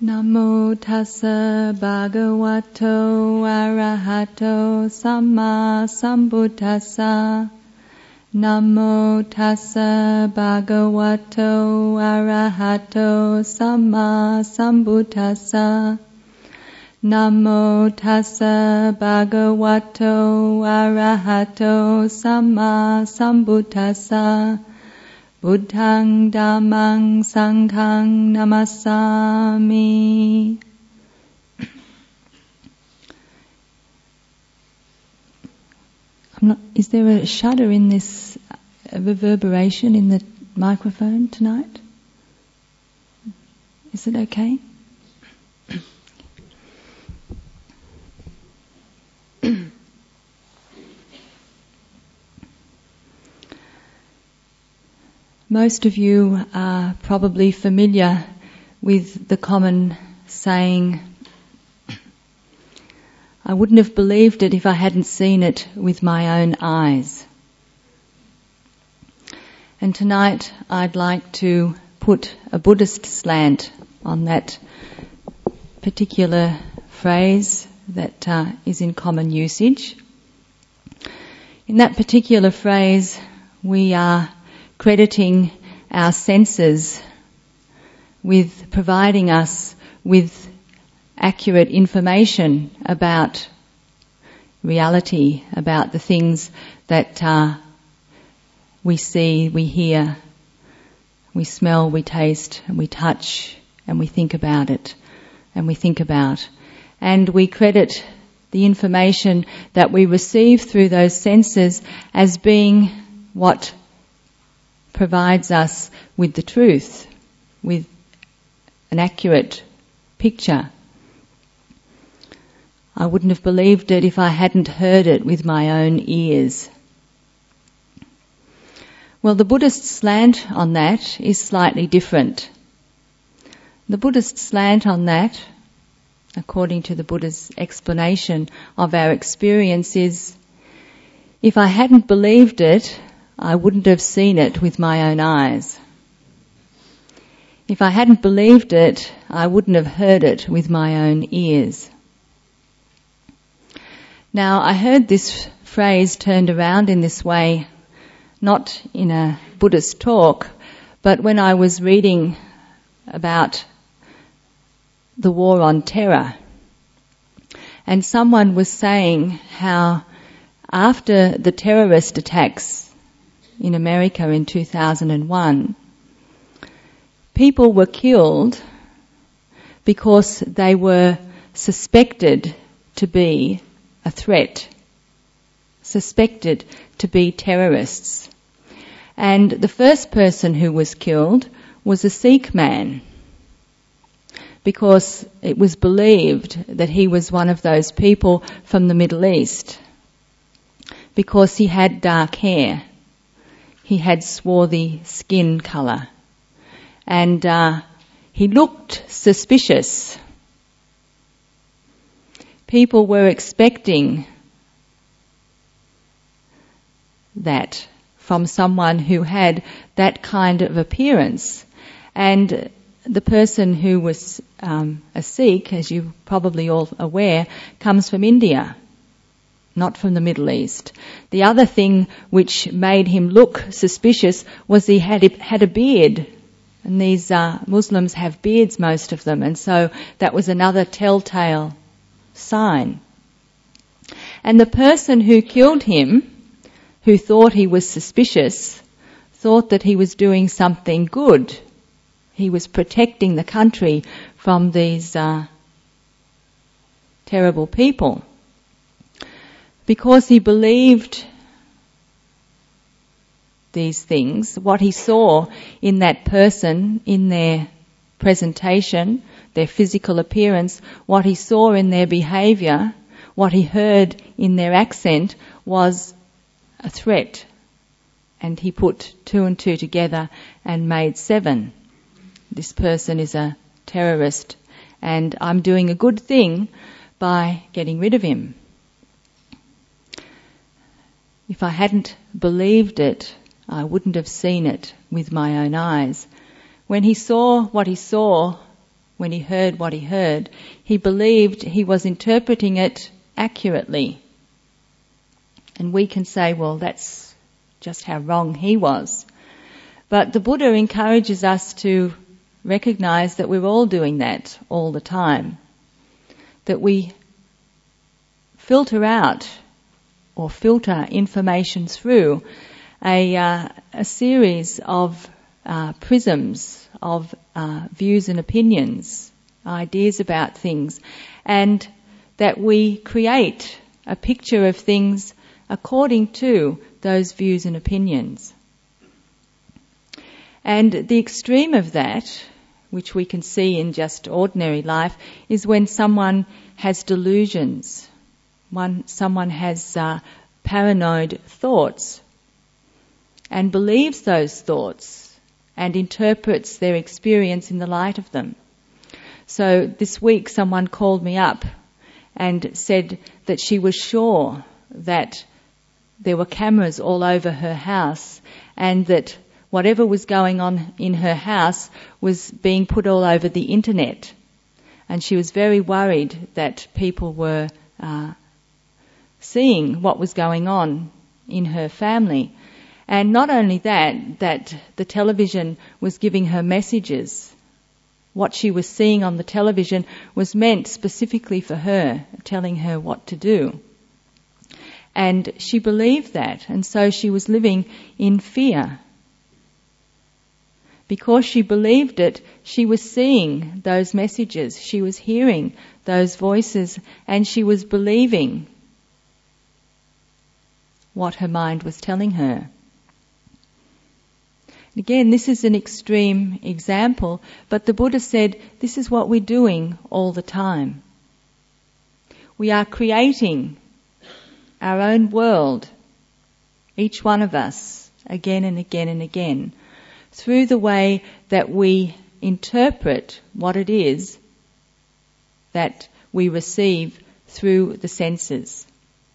Namo tassa bhagavato arahato samma sambuddhassa. Namo tassa bhagavato arahato samma sambuddhassa. Namo tassa bhagavato arahato samma sambuddhassa. Buddhaṃ Dhammaṃ Sanghaṃ Namasami. Is there a shudder in this reverberation in the microphone tonight? Is it okay? Most of you are probably familiar with the common saying, I wouldn't have believed it if I hadn't seen it with my own eyes. And tonight I'd like to put a Buddhist slant on that particular phrase that is in common usage. In that particular phrase, we are crediting our senses with providing us with accurate information about reality, about the things that we see, we hear, we smell, we taste, and we touch, and we think about it, and we think about. And we credit the information that we receive through those senses as being what provides us with the truth, with an accurate picture. I wouldn't have believed it if I hadn't heard it with my own ears. Well, the Buddhist slant on that is slightly different. The Buddhist slant on that, according to the Buddha's explanation of our experience, is, if I hadn't believed it, I wouldn't have seen it with my own eyes. If I hadn't believed it, I wouldn't have heard it with my own ears. Now, I heard this phrase turned around in this way, not in a Buddhist talk, but when I was reading about the war on terror. And someone was saying how after the terrorist attacks in America in 2001, people were killed because they were suspected to be a threat, suspected to be terrorists. And the first person who was killed was a Sikh man, because it was believed that he was one of those people from the Middle East, because he had dark hair. He had swarthy skin colour, and he looked suspicious. People were expecting that from someone who had that kind of appearance. And the person who was a Sikh, as you're probably all aware, comes from India, not from the Middle East. The other thing which made him look suspicious was he had a beard. And these Muslims have beards, most of them, and so that was another telltale sign. And the person who killed him, who thought he was suspicious, thought that he was doing something good. He was protecting the country from these terrible people. Because he believed these things, what he saw in that person, in their presentation, their physical appearance, what he saw in their behaviour, what he heard in their accent was a threat. And he put 2 and 2 together and made 7. This person is a terrorist, and I'm doing a good thing by getting rid of him. If I hadn't believed it, I wouldn't have seen it with my own eyes. When he saw what he saw when he heard what he heard, he believed he was interpreting it accurately. And we can say, well, that's just how wrong he was. But the Buddha encourages us to recognize that we're all doing that all the time. That we filter out or filter information through a series of prisms of views and opinions, ideas about things, and that we create a picture of things according to those views and opinions. And the extreme of that, which we can see in just ordinary life, is when someone has delusions, someone has paranoid thoughts and believes those thoughts and interprets their experience in the light of them. So this week someone called me up and said that she was sure that there were cameras all over her house and that whatever was going on in her house was being put all over the internet. And she was very worried that people were seeing what was going on in her family. And not only that the television was giving her messages. What she was seeing on the television was meant specifically for her, telling her what to do. And she believed that, and so she was living in fear. Because she believed it, she was seeing those messages, she was hearing those voices, and she was believing what her mind was telling her. Again, this is an extreme example, but the Buddha said this is what we're doing all the time. We are creating our own world, each one of us, again and again and again, through the way that we interpret what it is that we receive through the senses.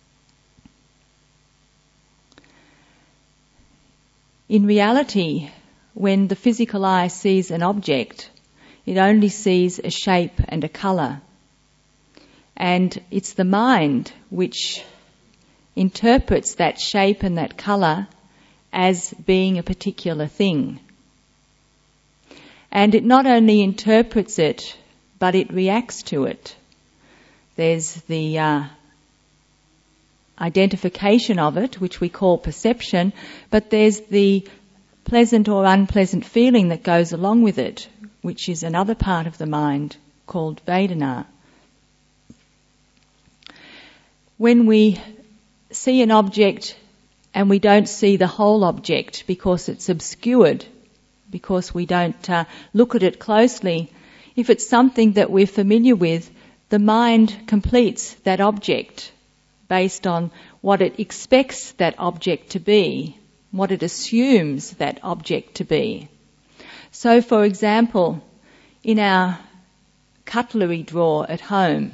In reality, when the physical eye sees an object, it only sees a shape and a colour. And it's the mind which interprets that shape and that colour as being a particular thing. And it not only interprets it, but it reacts to it. There's the identification of it, which we call perception, but there's the pleasant or unpleasant feeling that goes along with it, which is another part of the mind called Vedana. When we see an object and we don't see the whole object because it's obscured, because we don't look at it closely, if it's something that we're familiar with, the mind completes that object based on what it expects that object to be, what it assumes that object to be. So, for example, in our cutlery drawer at home,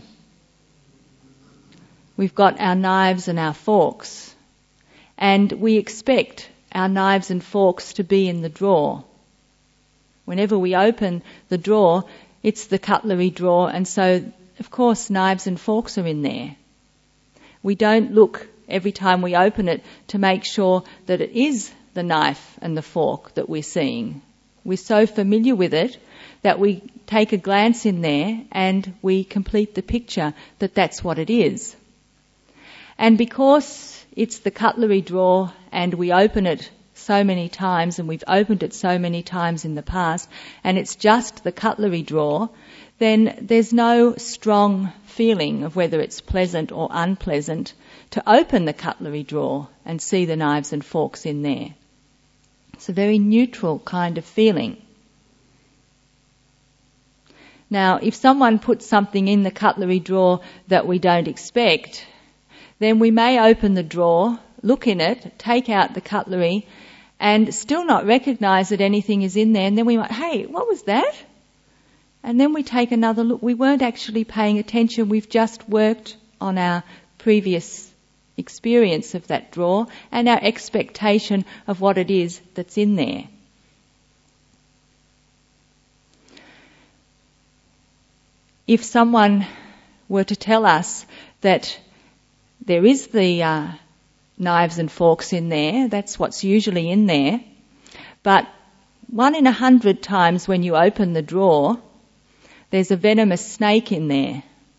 we've got our knives and our forks, and we expect our knives and forks to be in the drawer. Whenever we open the drawer, it's the cutlery drawer, and so, of course, knives and forks are in there. We don't look every time we open it to make sure that it is the knife and the fork that we're seeing. We're so familiar with it that we take a glance in there and we complete the picture that that's what it is. And because it's the cutlery drawer and we open it so many times, and we've opened it so many times in the past, and it's just the cutlery drawer, then there's no strong feeling of whether it's pleasant or unpleasant to open the cutlery drawer and see the knives and forks in there. It's a very neutral kind of feeling. Now, if someone puts something in the cutlery drawer that we don't expect, then we may open the drawer, look in it, take out the cutlery, and still not recognise that anything is in there, and then we might, hey, what was that? And then we take another look. We weren't actually paying attention. We've just worked on our previous experience of that drawer and our expectation of what it is that's in there. if someone were to tell us that there is the knives and forks in there, that's what's usually in there, but 1 in 100 times when you open the drawer, there's a venomous snake in there.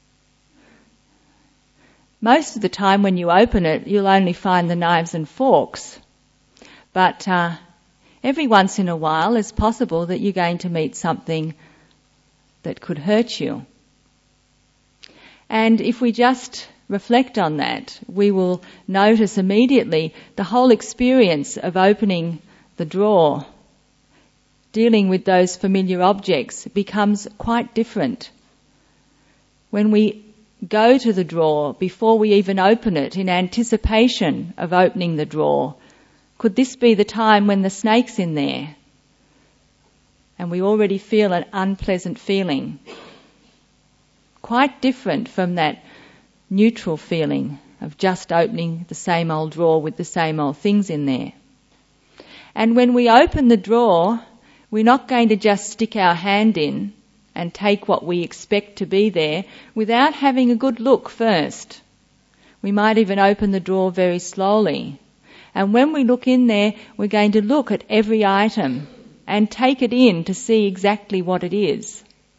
Most of the time when you open it, you'll only find the knives and forks. But every once in a while, it's possible that you're going to meet something that could hurt you. And if we just reflect on that, we will notice immediately the whole experience of opening the drawer, dealing with those familiar objects, becomes quite different. When we go to the drawer before we even open it in anticipation of opening the drawer, could this be the time when the snake's in there? And we already feel an unpleasant feeling. Quite different from that neutral feeling of just opening the same old drawer with the same old things in there. And when we open the drawer, we're not going to just stick our hand in and take what we expect to be there without having a good look first. We might even open the drawer very slowly. And when we look in there, we're going to look at every item and take it in to see exactly what it is.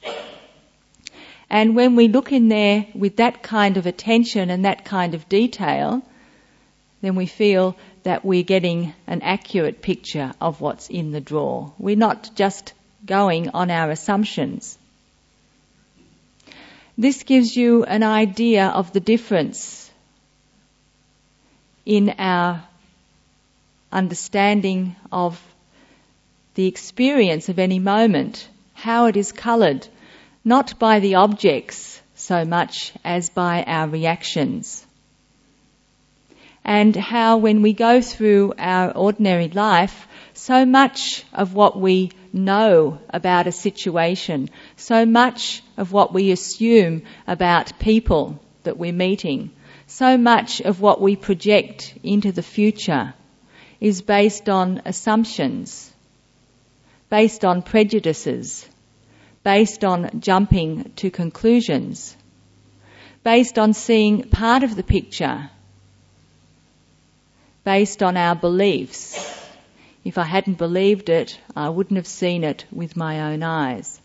And when we look in there with that kind of attention and that kind of detail, then we feel that we're getting an accurate picture of what's in the drawer. We're not just going on our assumptions. This gives you an idea of the difference in our understanding of the experience of any moment, how it is coloured, not by the objects so much as by our reactions. And how when we go through our ordinary life, so much of what we know about a situation, so much of what we assume about people that we're meeting, so much of what we project into the future is based on assumptions, based on prejudices, based on jumping to conclusions, based on seeing part of the picture, based on our beliefs. If I hadn't believed it, I wouldn't have seen it with my own eyes.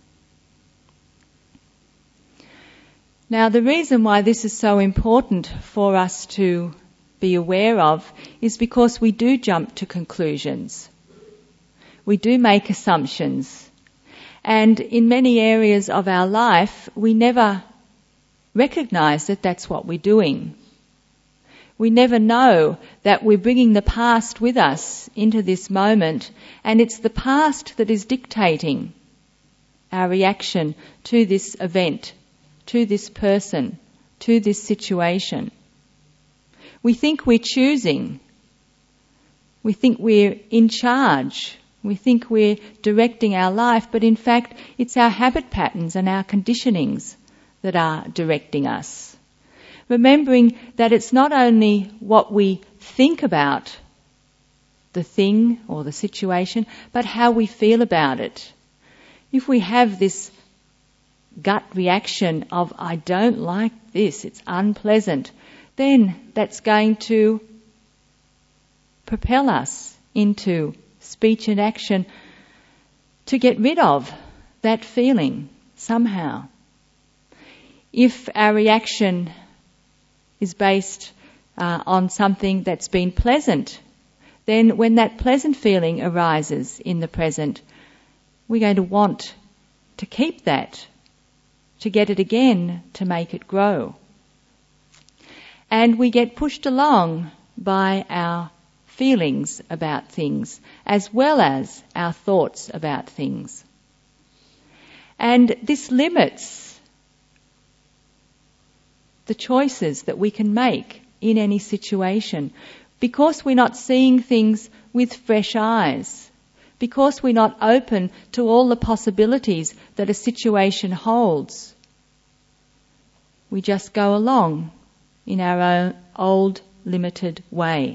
Now, the reason why this is so important for us to be aware of is because we do jump to conclusions. We do make assumptions. And in many areas of our life, we never recognise that that's what we're doing. We never know that we're bringing the past with us into this moment, and it's the past that is dictating our reaction to this event, to this person, to this situation. We think we're choosing. We think we're in charge. We think we're directing our life, but in fact, it's our habit patterns and our conditionings that are directing us. Remembering that it's not only what we think about the thing or the situation, but how we feel about it. If we have this gut reaction of, I don't like this, it's unpleasant, then that's going to propel us into speech and action to get rid of that feeling somehow. If our reaction is based on something that's been pleasant, then when that pleasant feeling arises in the present, we're going to want to keep that, to get it again, to make it grow. And we get pushed along by our feelings about things as well as our thoughts about things. And this limits the choices that we can make in any situation because we're not seeing things with fresh eyes, because we're not open to all the possibilities that a situation holds. We just go along in our own old, limited way.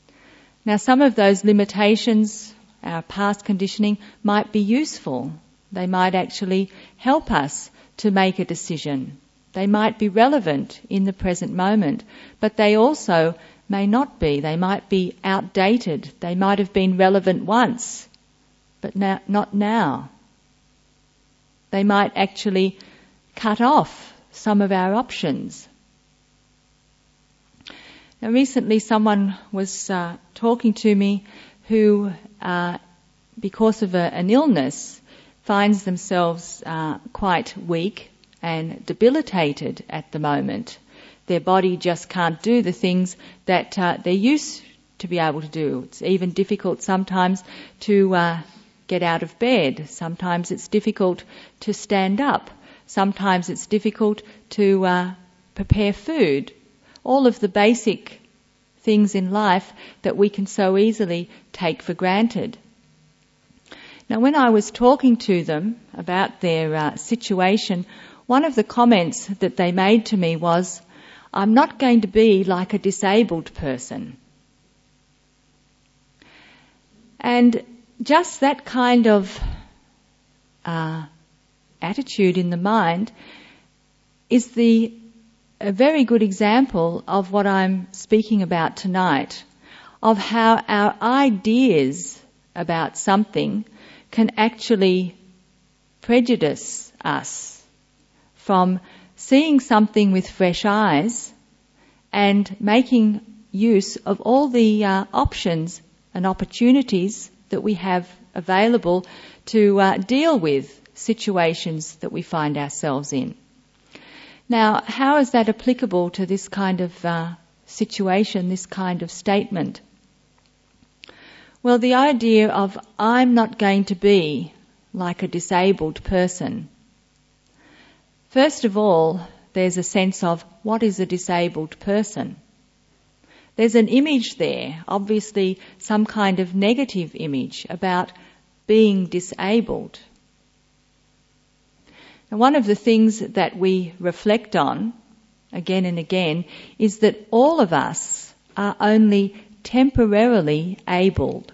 Now, some of those limitations, our past conditioning, might be useful. They might actually help us to make a decision. They might be relevant in the present moment, but they also may not be. They might be outdated. They might have been relevant once, but not now. They might actually cut off some of our options. Now, recently someone was talking to me who, because of an illness, finds themselves quite weak and debilitated at the moment. Their body just can't do the things that they used to be able to do. It's even difficult sometimes to get out of bed. Sometimes it's difficult to stand up. Sometimes it's difficult to prepare food. All of the basic things in life that we can so easily take for granted. Now, when I was talking to them about their situation, one of the comments that they made to me was, "I'm not going to be like a disabled person." And just that kind of attitude in the mind is a very good example of what I'm speaking about tonight, of how our ideas about something can actually prejudice us from seeing something with fresh eyes and making use of all the options and opportunities that we have available to deal with situations that we find ourselves in. Now, how is that applicable to this kind of situation, this kind of statement? Well, the idea of I'm not going to be like a disabled person. First of all, there's a sense of what is a disabled person. There's an image there, obviously some kind of negative image about being disabled. And one of the things that we reflect on again and again is that all of us are only temporarily abled.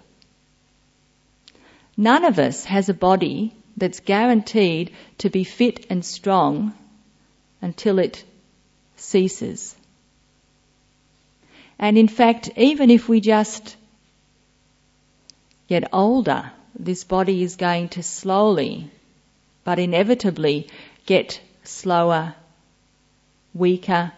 None of us has a body that's guaranteed to be fit and strong until it ceases. And in fact, even if we just get older, this body is going to slowly but inevitably get slower, weaker,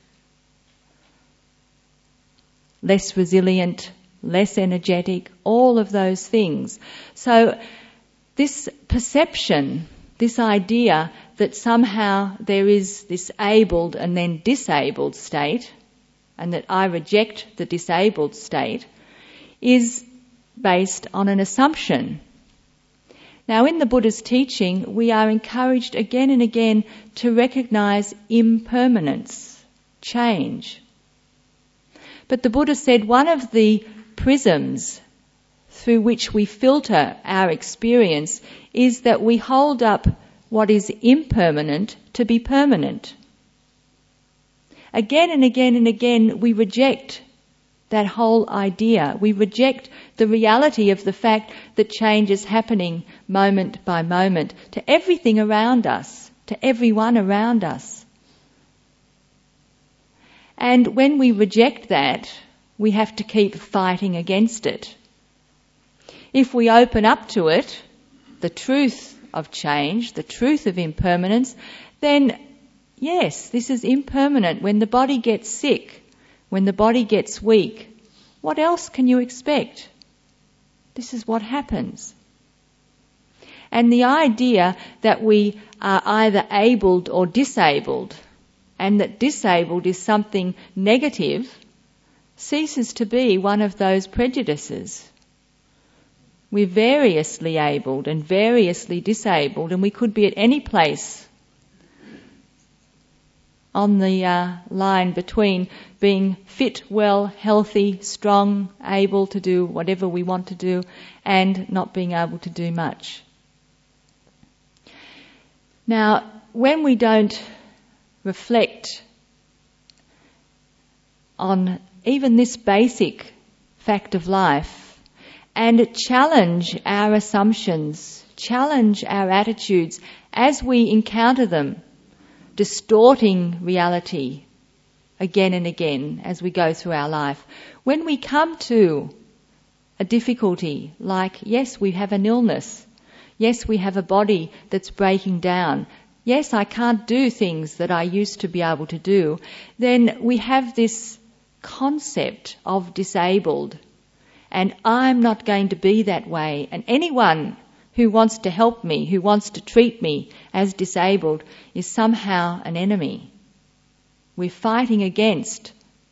less resilient, less energetic, all of those things. So this perception, this idea that somehow there is this abled and then disabled state, and that I reject the disabled state, is based on an assumption. Now, in the Buddha's teaching, we are encouraged again and again to recognise impermanence, change. But the Buddha said one of the prisms through which we filter our experience is that we hold up what is impermanent to be permanent. Again and again and again, we reject that whole idea. We reject the reality of the fact that change is happening moment by moment to everything around us, to everyone around us. And when we reject that, we have to keep fighting against it. If we open up to it, the truth of change, the truth of impermanence, then yes, this is impermanent. When the body gets sick, when the body gets weak, what else can you expect? This is what happens. And the idea that we are either abled or disabled, and that disabled is something negative, ceases to be one of those prejudices. We're variously abled and variously disabled, and we could be at any place on the line between being fit, well, healthy, strong, able to do whatever we want to do, and not being able to do much. Now, when we don't reflect on even this basic fact of life and challenge our assumptions, challenge our attitudes as we encounter them, distorting reality again and again as we go through our life. When we come to a difficulty, like, yes, we have an illness, yes, we have a body that's breaking down, yes, I can't do things that I used to be able to do, then we have this concept of disabled, and I'm not going to be that way, and anyone who wants to help me, who wants to treat me as disabled, is somehow an enemy. We're fighting against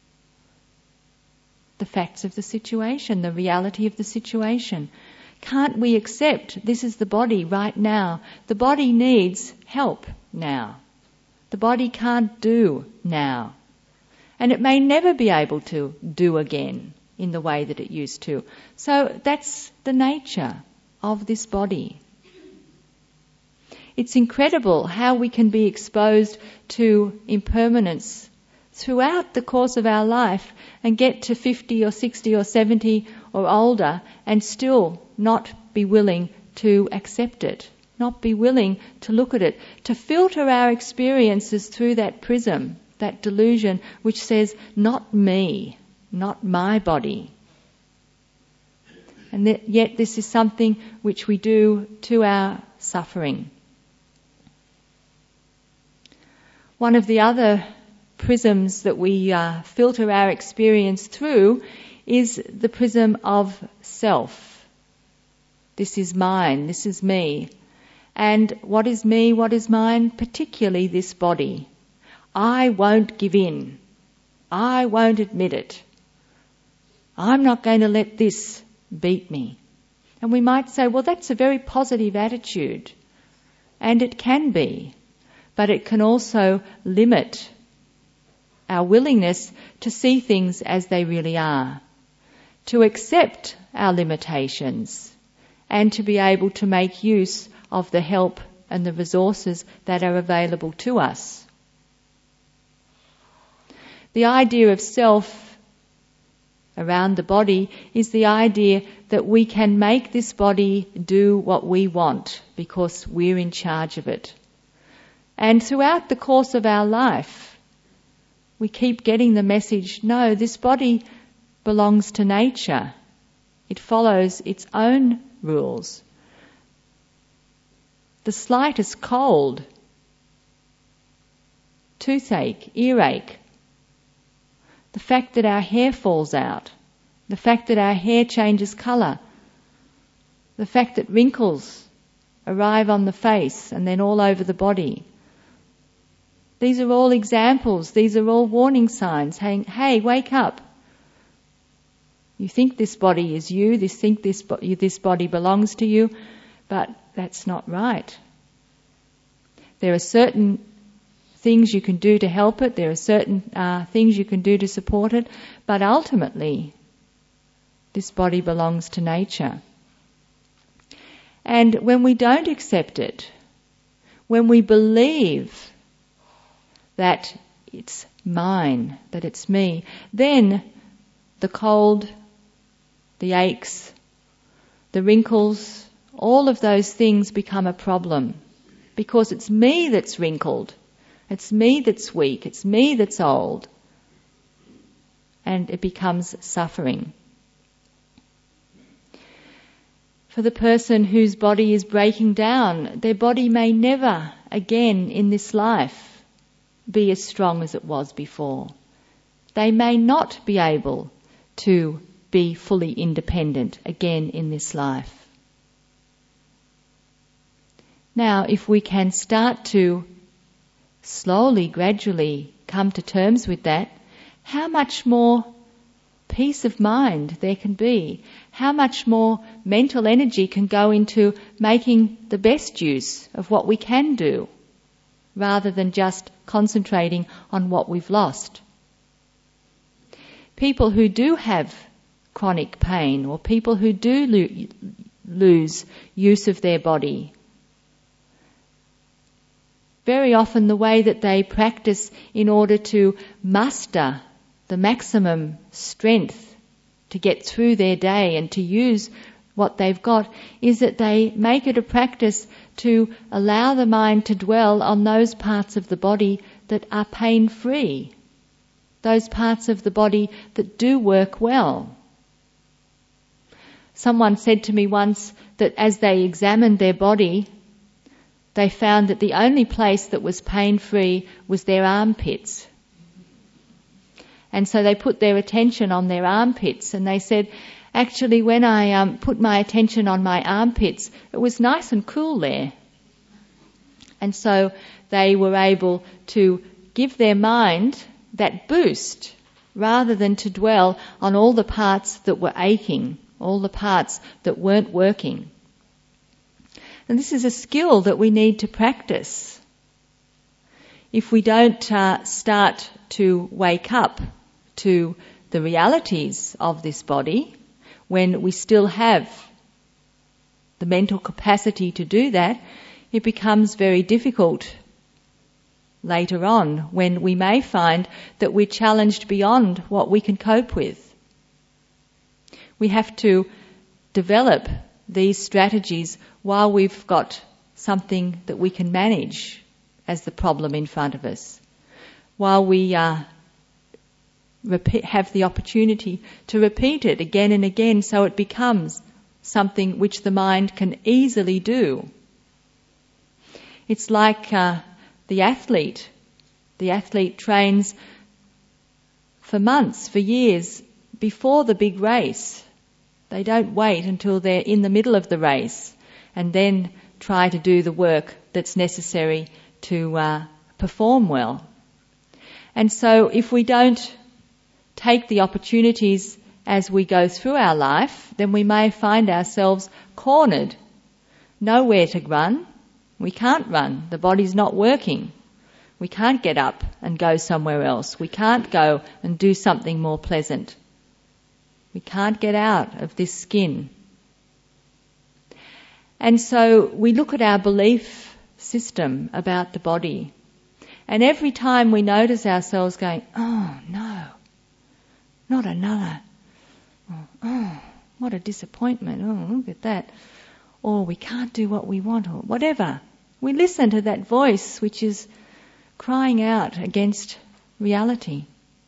the facts of the situation, the reality of the situation. Can't we accept this is the body right now? The body needs help now. The body can't do now. And it may never be able to do again in the way that it used to. So that's the nature of this body. It's incredible how we can be exposed to impermanence throughout the course of our life and get to 50 or 60 or 70 or older and still not be willing to accept it, not be willing to look at it, to filter our experiences through that prism, that delusion which says, not me, not my body. And yet this is something which we do to our suffering. One of the other prisms that we filter our experience through is the prism of self. This is mine, this is me. And what is me, what is mine? Particularly this body. I won't give in. I won't admit it. I'm not going to let this beat me. And we might say, well, that's a very positive attitude. And it can be. But it can also limit our willingness to see things as they really are, to accept our limitations, and to be able to make use of the help and the resources that are available to us. The idea of self around the body is the idea that we can make this body do what we want because we're in charge of it. And throughout the course of our life, we keep getting the message, no, this body belongs to nature. It follows its own rules. The slightest cold, toothache, earache, the fact that our hair falls out, the fact that our hair changes colour, the fact that wrinkles arrive on the face and then all over the body. These are all examples, these are all warning signs saying, hey, wake up. You think this body is you, this body belongs to you, but that's not right. There are certain things you can do to help it, there are certain things you can do to support it, but ultimately this body belongs to nature. And when we don't accept it, when we believe that it's mine, that it's me, then the cold, the aches, the wrinkles, all of those things become a problem because it's me that's wrinkled, it's me that's weak, it's me that's old, and it becomes suffering. For the person whose body is breaking down, their body may never again in this life be as strong as it was before. They may not be able to be fully independent again in this life. Now, if we can start to slowly, gradually come to terms with that, how much more peace of mind there can be, how much more mental energy can go into making the best use of what we can do, rather than just concentrating on what we've lost. People who do have chronic pain, or people who do lose use of their body, very often the way that they practice in order to muster the maximum strength to get through their day and to use what they've got is that they make it a practice to allow the mind to dwell on those parts of the body that are pain-free, those parts of the body that do work well. Someone said to me once that as they examined their body, they found that the only place that was pain-free was their armpits. And so they put their attention on their armpits, and they said, actually, when I put my attention on my armpits, it was nice and cool there. And so they were able to give their mind that boost rather than to dwell on all the parts that were aching, all the parts that weren't working. And this is a skill that we need to practice. If we don't start to wake up to the realities of this body, when we still have the mental capacity to do that, it becomes very difficult later on when we may find that we're challenged beyond what we can cope with. We have to develop these strategies while we've got something that we can manage as the problem in front of us, while we have the opportunity to repeat it again and again so it becomes something which the mind can easily do. It's like the athlete. The athlete trains for months, for years, before the big race. They don't wait until they're in the middle of the race and then try to do the work that's necessary to perform well. And so if we don't take the opportunities as we go through our life, then we may find ourselves cornered, nowhere to run. We can't run. The body's not working. We can't get up and go somewhere else. We can't go and do something more pleasant. We can't get out of this skin. And so we look at our belief system about the body. And every time we notice ourselves going, oh no, not another. Oh, what a disappointment. Oh, look at that. Or we can't do what we want, or whatever. We listen to that voice which is crying out against reality.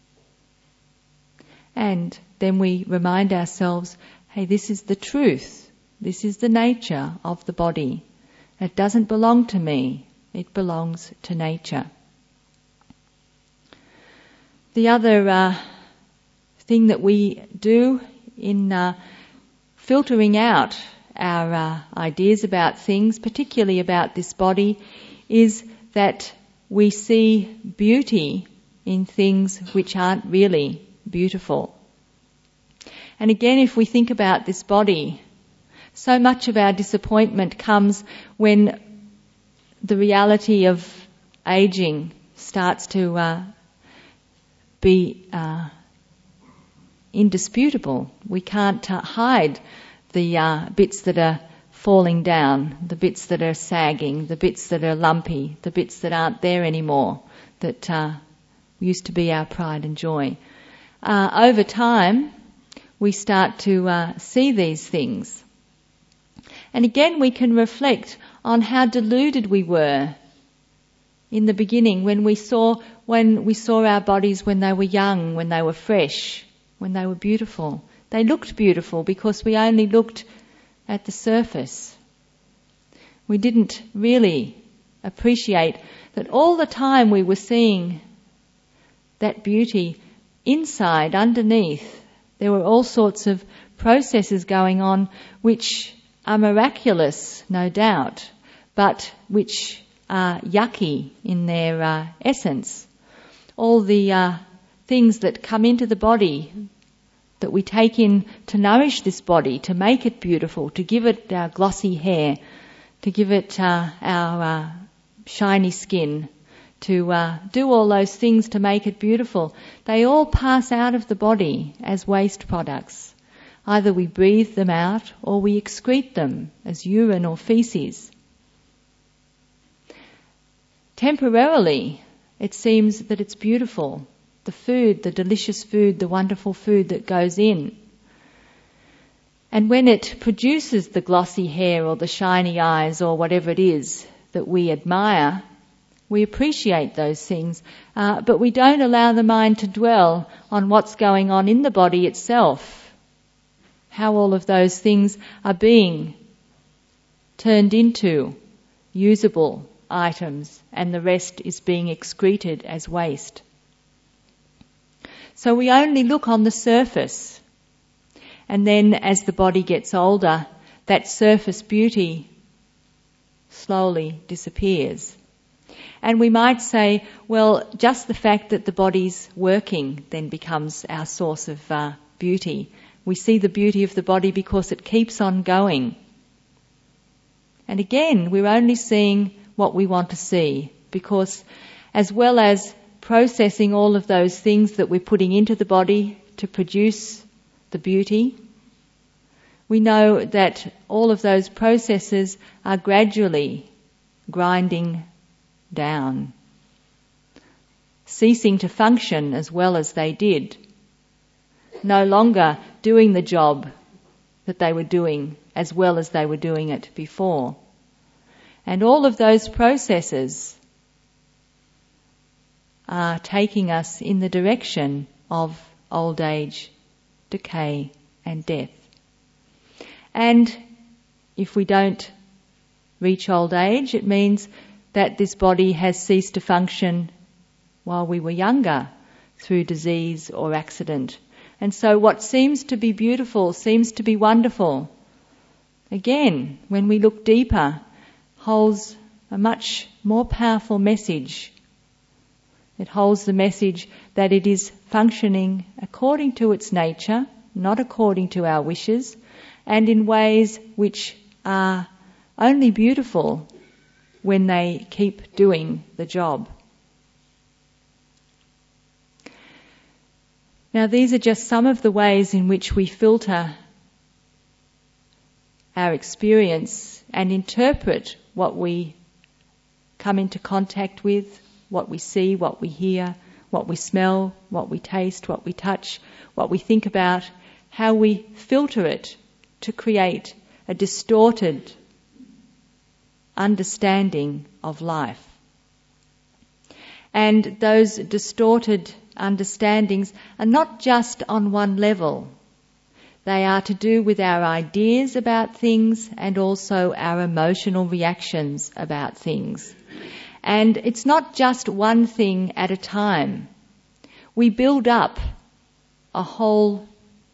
And then we remind ourselves, hey, this is the truth. This is the nature of the body. It doesn't belong to me. It belongs to nature. The other thing that we do in filtering out our ideas about things, particularly about this body, is that we see beauty in things which aren't really beautiful. And again, if we think about this body, so much of our disappointment comes when the reality of aging starts to be indisputable. We can't hide the bits that are falling down, the bits that are sagging, the bits that are lumpy, the bits that aren't there anymore, that used to be our pride and joy. Over time, we start to see these things. And again, we can reflect on how deluded we were in the beginning when we saw our bodies when they were young, when they were fresh, when they were beautiful. They looked beautiful because we only looked at the surface. We didn't really appreciate that all the time we were seeing that beauty inside, underneath. There were all sorts of processes going on which are miraculous, no doubt, but which are yucky in their essence. All the things that come into the body that we take in to nourish this body, to make it beautiful, to give it our glossy hair, to give it our shiny skin, to do all those things to make it beautiful, they all pass out of the body as waste products. Either we breathe them out or we excrete them as urine or feces. Temporarily, it seems that it's beautiful. The food, the delicious food, the wonderful food that goes in. And when it produces the glossy hair or the shiny eyes or whatever it is that we admire, we appreciate those things, but we don't allow the mind to dwell on what's going on in the body itself, how all of those things are being turned into usable items and the rest is being excreted as waste. So we only look on the surface, and then as the body gets older, that surface beauty slowly disappears. And we might say, well, just the fact that the body's working then becomes our source of beauty. We see the beauty of the body because it keeps on going. And again, we're only seeing what we want to see, because as well as processing all of those things that we're putting into the body to produce the beauty, we know that all of those processes are gradually grinding down, ceasing to function as well as they did, no longer doing the job that they were doing as well as they were doing it before. And all of those processes are taking us in the direction of old age, decay and death. And if we don't reach old age, it means that this body has ceased to function while we were younger through disease or accident. And so what seems to be beautiful, seems to be wonderful, again, when we look deeper, holds a much more powerful message. It holds the message that it is functioning according to its nature, not according to our wishes, and in ways which are only beautiful when they keep doing the job. Now, these are just some of the ways in which we filter our experience and interpret what we come into contact with, what we see, what we hear, what we smell, what we taste, what we touch, what we think about, how we filter it to create a distorted understanding of life. And those distorted understandings are not just on one level. They are to do with our ideas about things and also our emotional reactions about things. And it's not just one thing at a time. We build up a whole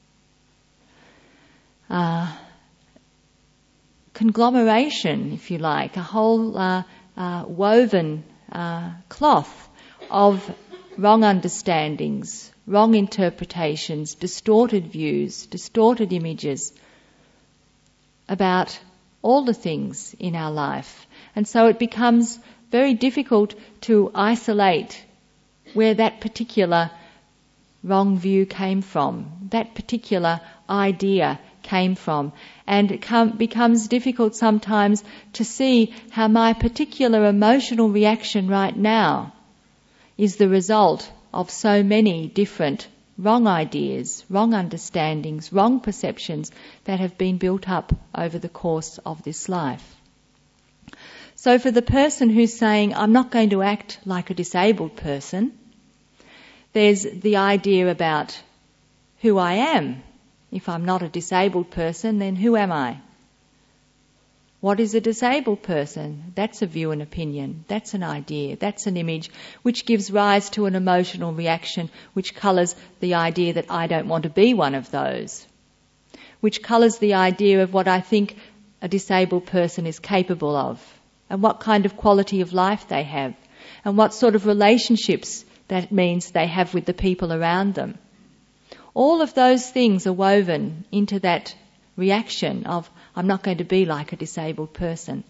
conglomeration, if you like, a whole woven cloth of wrong understandings, wrong interpretations, distorted views, distorted images about all the things in our life. And so it becomes very difficult to isolate where that particular wrong view came from, that particular idea came from. And it becomes difficult sometimes to see how my particular emotional reaction right now is the result of so many different wrong ideas, wrong understandings, wrong perceptions that have been built up over the course of this life. So for the person who's saying, I'm not going to act like a disabled person, there's the idea about who I am. If I'm not a disabled person, then who am I? What is a disabled person? That's a view and opinion. That's an idea. That's an image which gives rise to an emotional reaction which colours the idea that I don't want to be one of those, which colours the idea of what I think a disabled person is capable of and what kind of quality of life they have and what sort of relationships that means they have with the people around them. All of those things are woven into that reaction of I'm not going to be like a disabled person.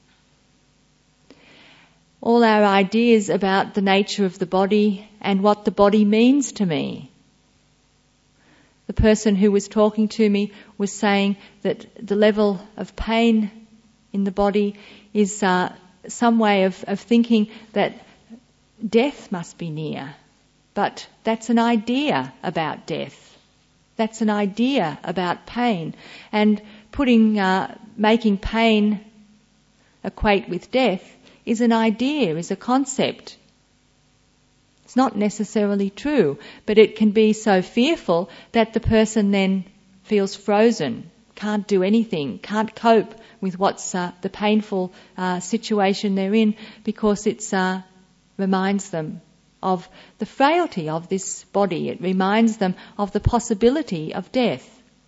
All our ideas about the nature of the body and what the body means to me. The person who was talking to me was saying that the level of pain in the body is some way of thinking that death must be near. But that's an idea about death. That's an idea about pain. And making pain equate with death is an idea, is a concept. It's not necessarily true, but it can be so fearful that the person then feels frozen, can't do anything, can't cope with what's the painful situation they're in, because it reminds them of the frailty of this body. It reminds them of the possibility of death.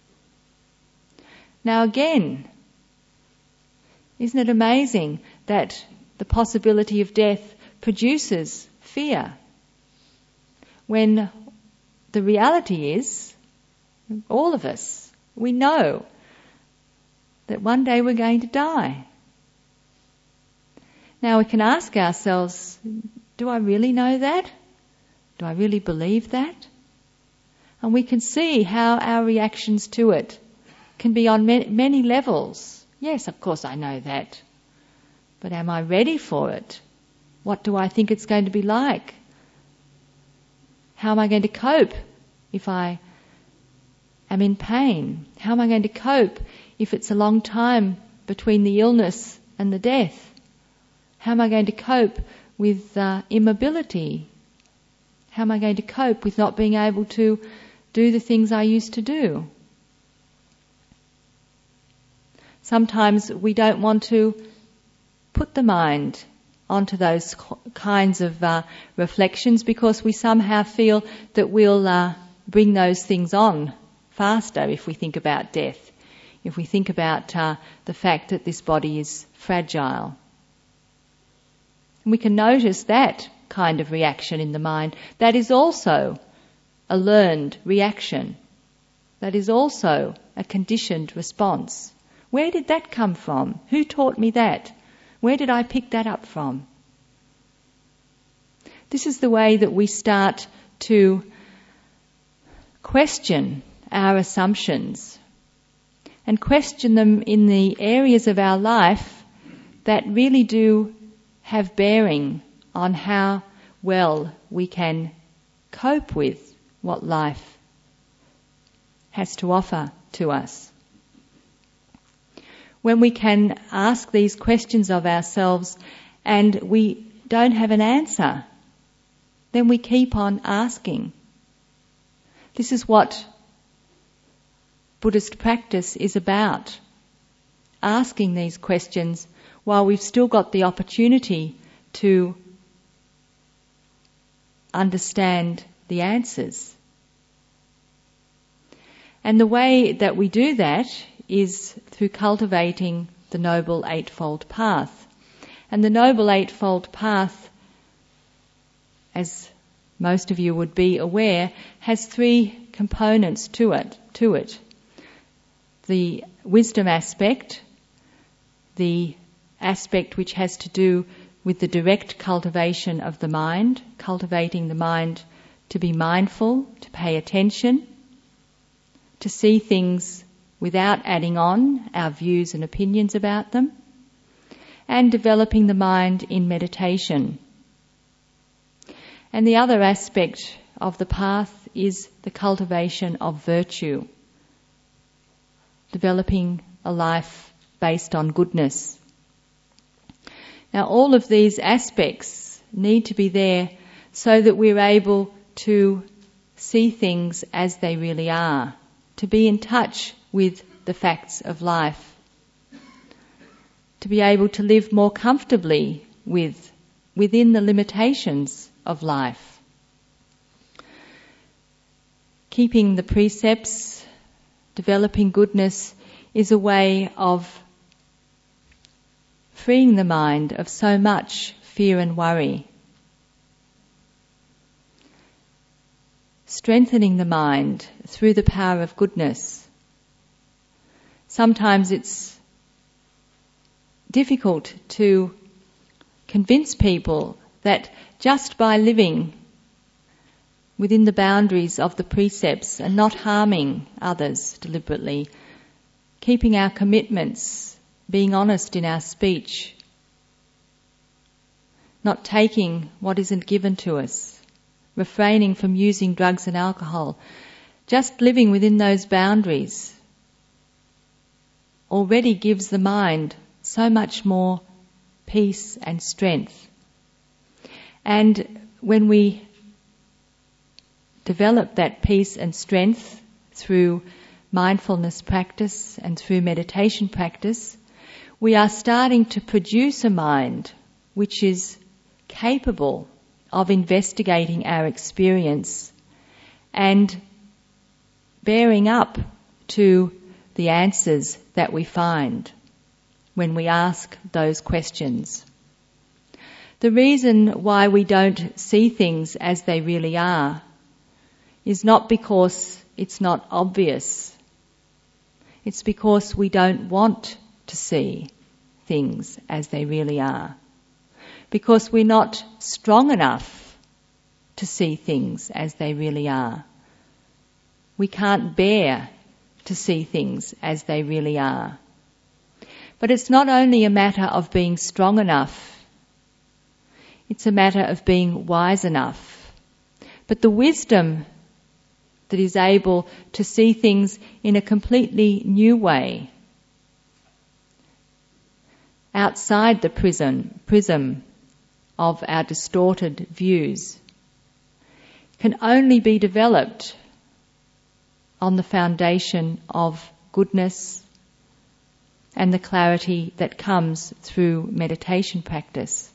Now again, isn't it amazing that the possibility of death produces fear, when the reality is, all of us, we know that one day we're going to die. Now we can ask ourselves, do I really know that? Do I really believe that? And we can see how our reactions to it can be on many levels. Yes, of course I know that. But am I ready for it? What do I think it's going to be like? How am I going to cope if I am in pain? How am I going to cope if it's a long time between the illness and the death? How am I going to cope with immobility? How am I going to cope with not being able to do the things I used to do? Sometimes we don't want to put the mind onto those kinds of reflections, because we somehow feel that we'll bring those things on faster if we think about death, if we think about the fact that this body is fragile. And we can notice that kind of reaction in the mind. That is also a learned reaction. That is also a conditioned response. Where did that come from? Who taught me that? Where did I pick that up from? This is the way that we start to question our assumptions, and question them in the areas of our life that really do have bearing on how well we can cope with what life has to offer to us. When we can ask these questions of ourselves and we don't have an answer, then we keep on asking. This is what Buddhist practice is about. Asking these questions while we've still got the opportunity to understand the answers. And the way that we do that is through cultivating the Noble Eightfold Path. And the Noble Eightfold Path, as most of you would be aware, has three components to it. The wisdom aspect, the aspect which has to do with the direct cultivation of the mind, cultivating the mind to be mindful, to pay attention, to see things without adding on our views and opinions about them, and developing the mind in meditation. And the other aspect of the path is the cultivation of virtue, developing a life based on goodness. Now, all of these aspects need to be there so that we're able to see things as they really are, to be in touch with the facts of life, to be able to live more comfortably within the limitations of life. Keeping the precepts, developing goodness, is a way of freeing the mind of so much fear and worry. Strengthening the mind through the power of goodness. Sometimes it's difficult to convince people that just by living within the boundaries of the precepts and not harming others deliberately, keeping our commitments, being honest in our speech, not taking what isn't given to us, refraining from using drugs and alcohol, just living within those boundaries already gives the mind so much more peace and strength. And when we develop that peace and strength through mindfulness practice and through meditation practice, we are starting to produce a mind which is capable of investigating our experience and bearing up to the answers that we find when we ask those questions. The reason why we don't see things as they really are is not because it's not obvious. It's because we don't want to see things as they really are. Because we're not strong enough to see things as they really are. We can't bear to see things as they really are. But it's not only a matter of being strong enough, it's a matter of being wise enough. But the wisdom that is able to see things in a completely new way, outside the prism of our distorted views, can only be developed on the foundation of goodness and the clarity that comes through meditation practice.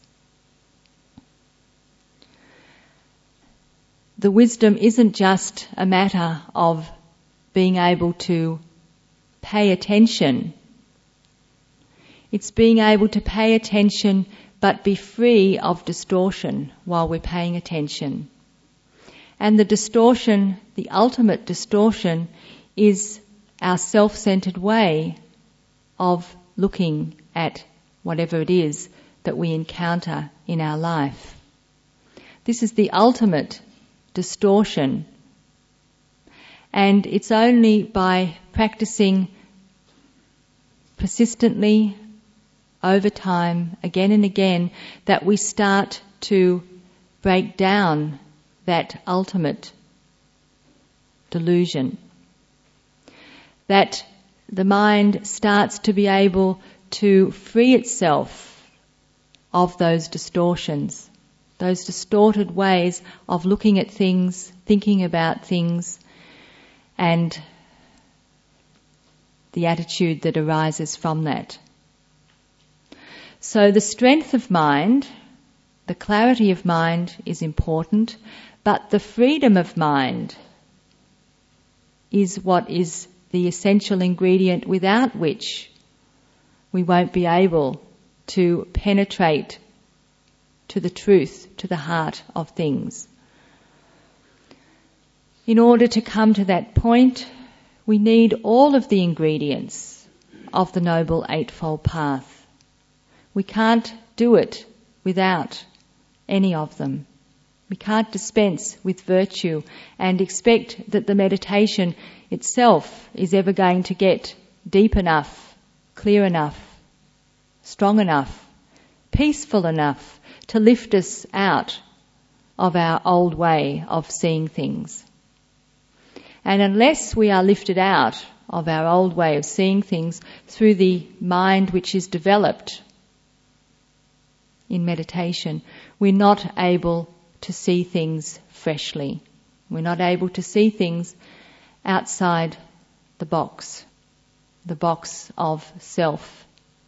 The wisdom isn't just a matter of being able to pay attention. It's being able to pay attention but be free of distortion while we're paying attention. And the distortion, the ultimate distortion, is our self-centered way of looking at whatever it is that we encounter in our life. This is the ultimate distortion. And it's only by practicing persistently over time, again and again, that we start to break down that ultimate delusion. That the mind starts to be able to free itself of those distortions, those distorted ways of looking at things, thinking about things, and the attitude that arises from that. So the strength of mind, the clarity of mind is important, but the freedom of mind is what is the essential ingredient without which we won't be able to penetrate to the truth, to the heart of things. In order to come to that point, we need all of the ingredients of the Noble Eightfold Path. We can't do it without any of them. We can't dispense with virtue and expect that the meditation itself is ever going to get deep enough, clear enough, strong enough, peaceful enough to lift us out of our old way of seeing things. And unless we are lifted out of our old way of seeing things through the mind which is developed in meditation, we're not able to see things freshly. We're not able to see things outside the box of self.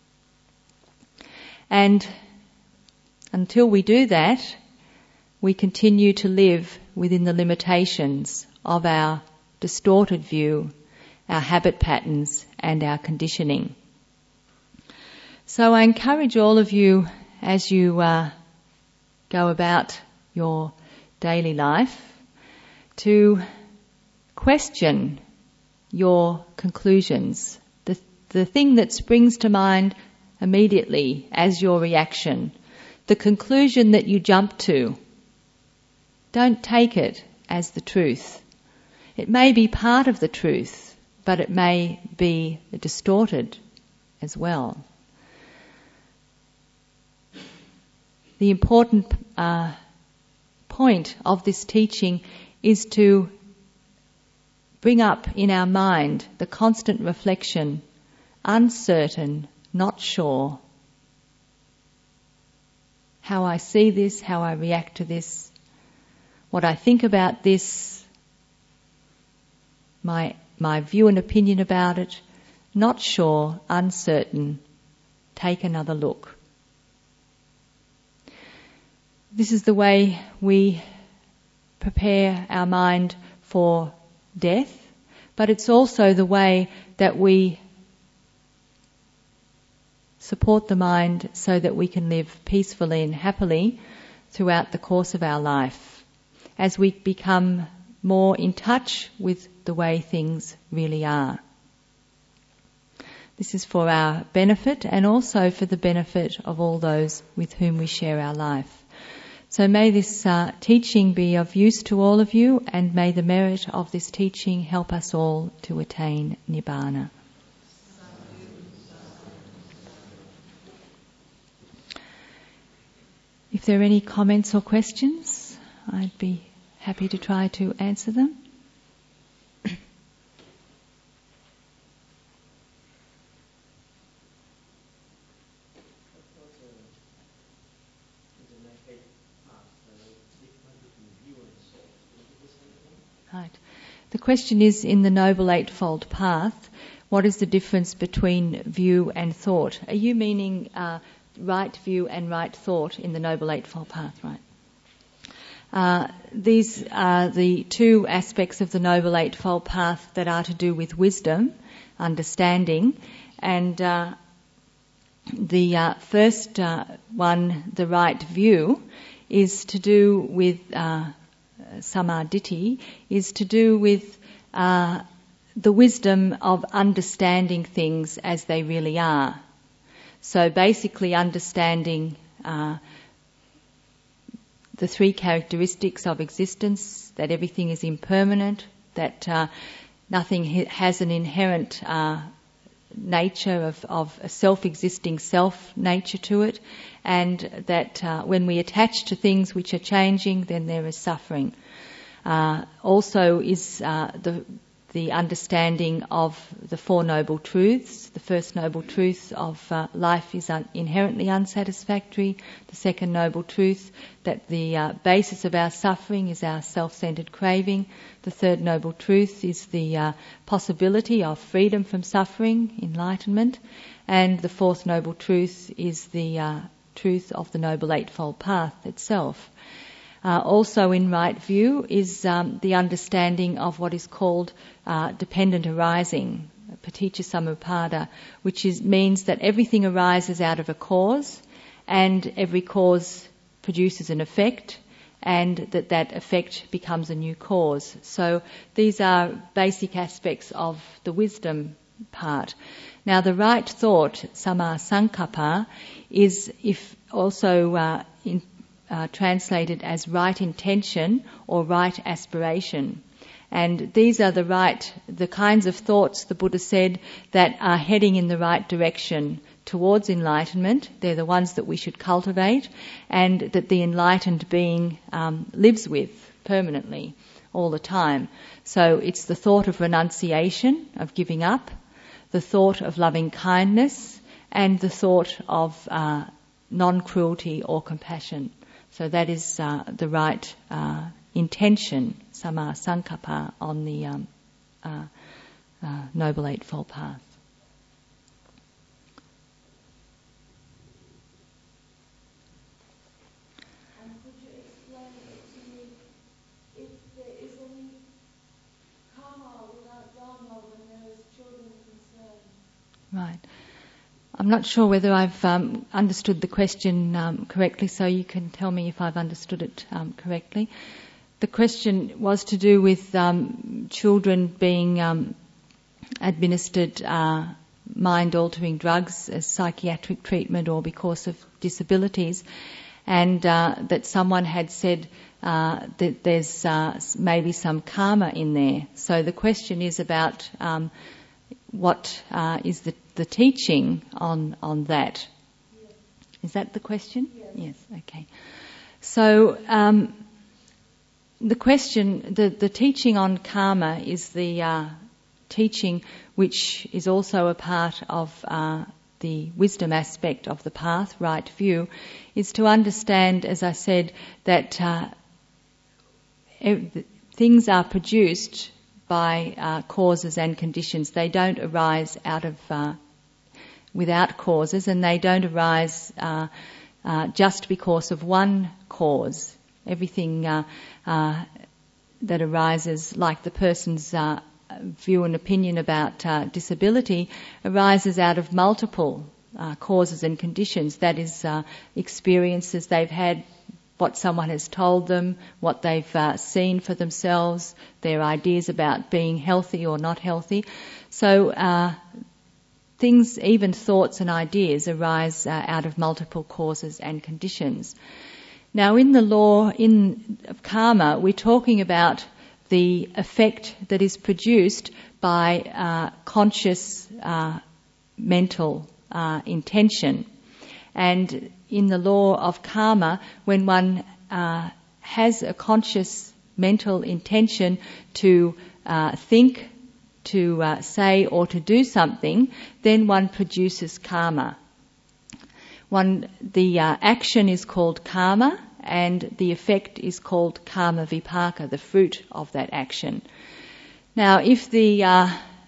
And until we do that, we continue to live within the limitations of our distorted view, our habit patterns, and our conditioning. So I encourage all of you, as you go about your daily life, to question your conclusions. The thing that springs to mind immediately as your reaction, the conclusion that you jump to, don't take it as the truth. It may be part of the truth, but it may be distorted as well. The important point of this teaching is to bring up in our mind the constant reflection, uncertain, not sure. How I see this, how I react to this, what I think about this, my view and opinion about it, not sure, uncertain, take another look. This is the way we prepare our mind for death, but it's also the way that we support the mind so that we can live peacefully and happily throughout the course of our life, as we become more in touch with the way things really are. This is for our benefit and also for the benefit of all those with whom we share our life. So may this teaching be of use to all of you, and may the merit of this teaching help us all to attain Nibbana. If there are any comments or questions, I'd be happy to try to answer them. Right. The question is, in the Noble Eightfold Path, what is the difference between view and thought? Are you meaning right view and right thought in the Noble Eightfold Path, right? These are the two aspects of the Noble Eightfold Path that are to do with wisdom, understanding, and the first one, the right view, is to do with samadhi, is to do with the wisdom of understanding things as they really are. So basically understanding the three characteristics of existence, that everything is impermanent, that nothing has an inherent nature of a self-existing self nature to it, and that when we attach to things which are changing, then there is suffering. Also is the understanding of the Four Noble Truths. The first Noble Truth of life is inherently unsatisfactory. The second Noble Truth, that the basis of our suffering is our self-centered craving. The third Noble Truth is the possibility of freedom from suffering, enlightenment. And the fourth Noble Truth is the truth of the Noble Eightfold Path itself. Also in right view is the understanding of what is called dependent arising, paticca samuppada, which means that everything arises out of a cause, and every cause produces an effect, and that effect becomes a new cause. So these are basic aspects of the wisdom part. Now the right thought, samma sankappa, is also translated as right intention or right aspiration. And these are the kinds of thoughts, the Buddha said, that are heading in the right direction towards enlightenment. They're the ones that we should cultivate, and that the enlightened being lives with permanently all the time. So it's the thought of renunciation, of giving up, the thought of loving kindness, and the thought of non-cruelty or compassion. So that is the right intention, samma sankappa, on the Noble Eightfold Path. And could you explain it to me, if there is any karma without dharma when there is children concerned? Right. I'm not sure whether I've understood the question correctly, so you can tell me if I've understood it correctly. The question was to do with children being administered mind-altering drugs as psychiatric treatment or because of disabilities, and that someone had said that there's maybe some karma in there. So the question is about what is the teaching on that. Yes. Is that the question? Yes. Yes, okay. So the question, the teaching on karma is the teaching which is also a part of the wisdom aspect of the path, right view, is to understand, as I said, that things are produced by causes and conditions. They don't arise out of without causes, and they don't arise just because of one cause. Everything that arises, like the person's view and opinion about disability, arises out of multiple causes and conditions. That is, experiences they've had, what someone has told them, what they've seen for themselves, their ideas about being healthy or not healthy. So things, even thoughts and ideas, arise out of multiple causes and conditions. Now, in the law of karma, we're talking about the effect that is produced by conscious mental intention. And in the law of karma, when one has a conscious mental intention to think, to say or to do something, then one produces karma. The action is called karma, and the effect is called karma vipaka, the fruit of that action. Now, if the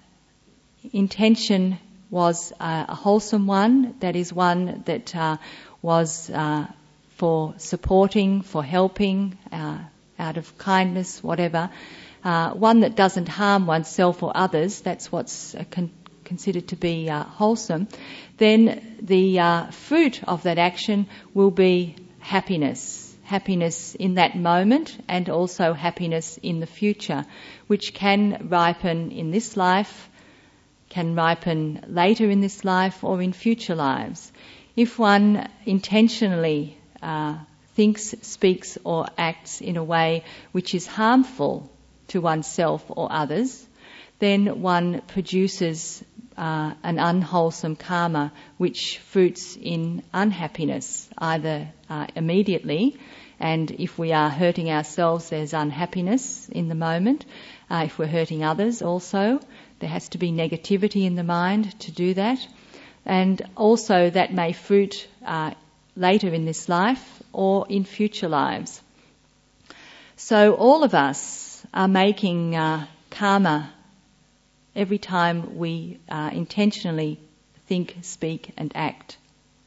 intention was a wholesome one, that is one that was for supporting, for helping, out of kindness, whatever, one that doesn't harm oneself or others, that's what's considered to be wholesome, then the fruit of that action will be happiness. Happiness in that moment, and also happiness in the future, which can ripen in this life, can ripen later in this life, or in future lives. If one intentionally thinks, speaks or acts in a way which is harmful to oneself or others, then one produces an unwholesome karma which fruits in unhappiness, either immediately, and if we are hurting ourselves, there's unhappiness in the moment. If we're hurting others also, there has to be negativity in the mind to do that. And also that may fruit later in this life or in future lives. So all of us are making karma every time we intentionally think, speak and act.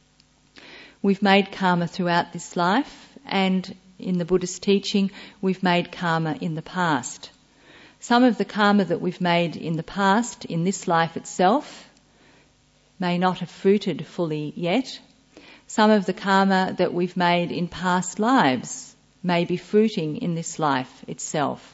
We've made karma throughout this life, and in the Buddhist teaching we've made karma in the past. Some of the karma that we've made in the past, in this life itself, may not have fruited fully yet. Some of the karma that we've made in past lives may be fruiting in this life itself.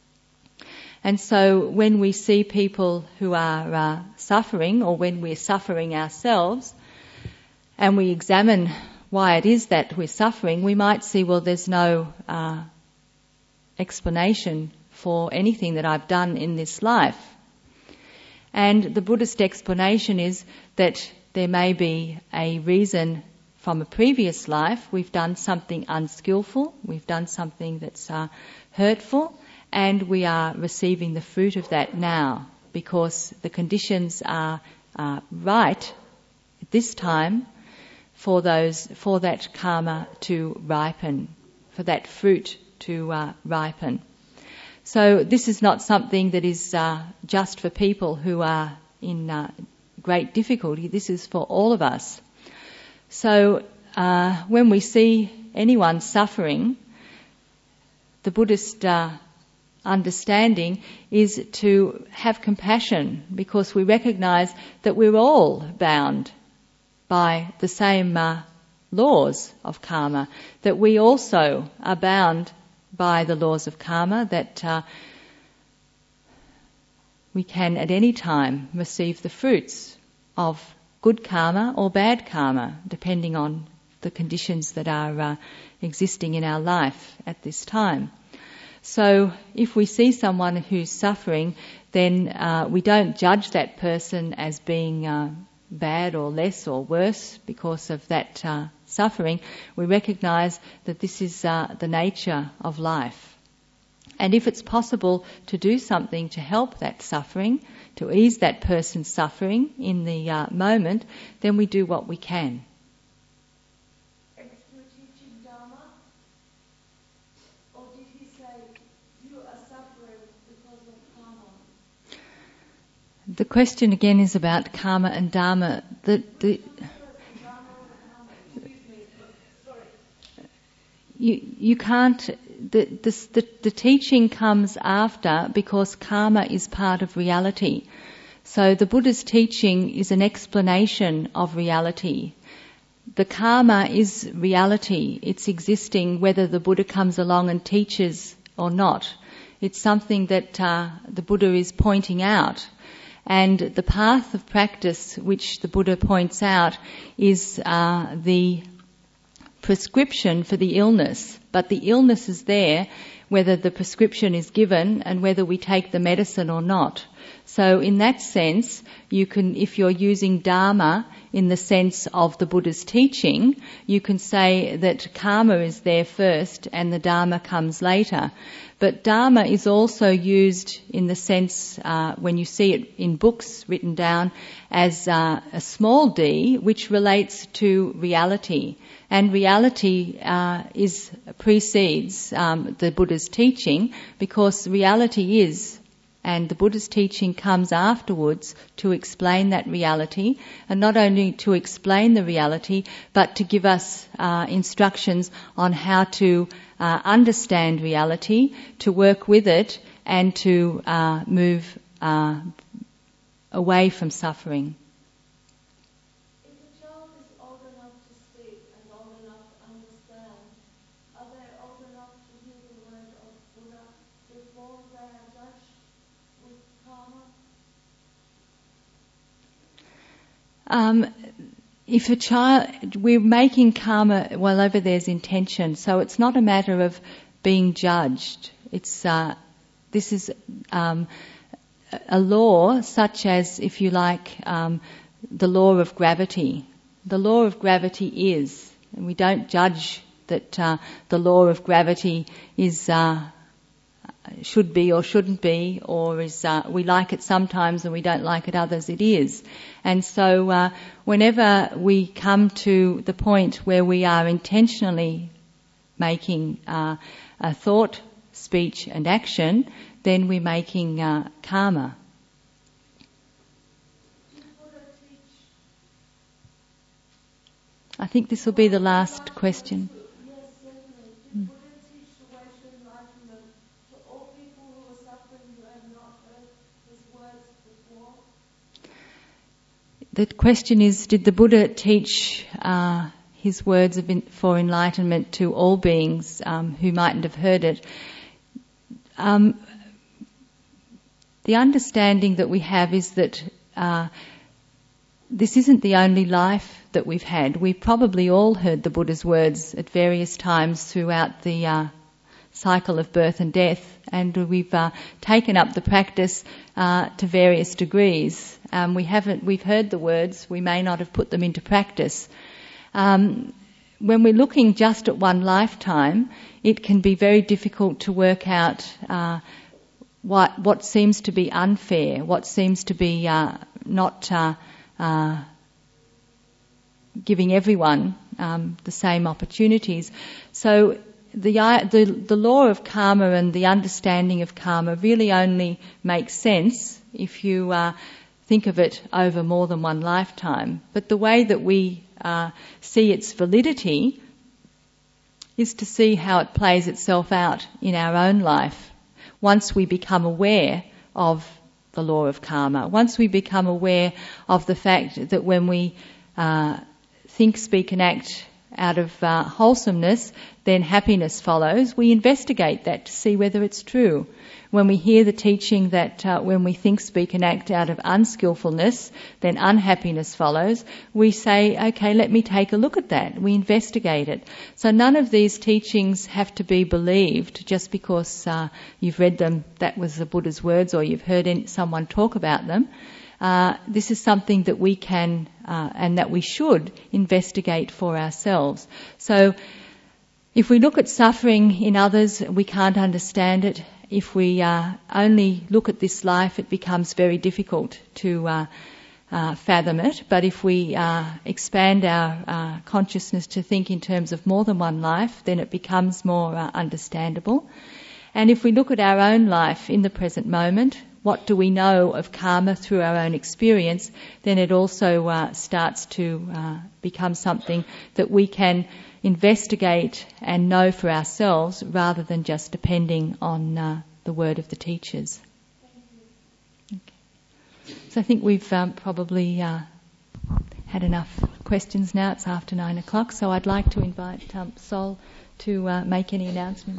And so when we see people who are suffering, or when we're suffering ourselves, and we examine why it is that we're suffering, we might see, well, there's no explanation for anything that I've done in this life. And the Buddhist explanation is that there may be a reason from a previous life. We've done something unskillful, we've done something that's hurtful, and we are receiving the fruit of that now, because the conditions are right at this time for that karma to ripen, for that fruit to ripen. So this is not something that is just for people who are in great difficulty. This is for all of us. So when we see anyone suffering, the Buddhist understanding is to have compassion, because we recognise that we're all bound by the same laws of karma, that we also are bound by the laws of karma, that we can at any time receive the fruits of good karma or bad karma, depending on the conditions that are existing in our life at this time. So if we see someone who's suffering, then we don't judge that person as being bad or less or worse because of that suffering. We recognise that this is the nature of life. And if it's possible to do something to help that suffering, to ease that person's suffering in the moment, then we do what we can. And through teaching Dharma, or did he say you are suffering because of karma? The question again is about karma and dharma. You can't. The teaching comes after, because karma is part of reality. So the Buddha's teaching is an explanation of reality. The karma is reality. It's existing whether the Buddha comes along and teaches or not. It's something that the Buddha is pointing out. And the path of practice which the Buddha points out is the prescription for the illness. But the illness is there whether the prescription is given and whether we take the medicine or not. So in that sense, you can, if you're using Dharma in the sense of the Buddha's teaching, you can say that karma is there first and the Dharma comes later. But Dharma is also used in the sense, when you see it in books written down, as a small d, which relates to reality. And reality precedes the Buddha's teaching, because reality is, and the Buddha's teaching comes afterwards to explain that reality, and not only to explain the reality, but to give us instructions on how to understand reality, to work with it, and to move away from suffering. If a child is old enough to speak and old enough to understand, are they old enough to hear the word of Buddha before they are judged with karma? If a child, we're making karma, well, over there's intention, so it's not a matter of being judged. It's this is a law, such as, if you like, the law of gravity. The law of gravity is, and we don't judge that the law of gravity is should be or shouldn't be, or is we like it sometimes and we don't like it others. It is. And so whenever we come to the point where we are intentionally making a thought, speech and action, then we're making karma. I think this will be the last question. Yes, certainly. Did Buddha teach the way to enlightenment to all people who are suffering who have not heard his words before? The question is, did the Buddha teach his words for enlightenment to all beings who mightn't have heard it? The understanding that we have is that this isn't the only life that we've had. We've probably all heard the Buddha's words at various times throughout the cycle of birth and death, and we've taken up the practice to various degrees. We've heard the words, we may not have put them into practice. When we're looking just at one lifetime, it can be very difficult to work out what seems to be unfair, what seems to be not giving everyone the same opportunities. So the law of karma and the understanding of karma really only makes sense if you think of it over more than one lifetime. But the way that we see its validity is to see how it plays itself out in our own life. Once we become aware of the law of karma, once we become aware of the fact that when we think, speak and act out of wholesomeness, then happiness follows, we investigate that to see whether it's true. When we hear the teaching that when we think, speak and act out of unskillfulness, then unhappiness follows, we say, okay, let me take a look at that. We investigate it. So none of these teachings have to be believed just because you've read them, that was the Buddha's words, or you've heard someone talk about them. This is something that we can and that we should investigate for ourselves. So if we look at suffering in others, we can't understand it. if we only look at this life, it becomes very difficult to fathom it. But if we expand our consciousness to think in terms of more than one life, then it becomes more understandable. And if we look at our own life in the present moment, what do we know of karma through our own experience, then it also starts to become something that we can investigate and know for ourselves rather than just depending on the word of the teachers. Okay. So I think we've probably had enough questions now. It's after 9 o'clock, so I'd like to invite Sol to make any announcements.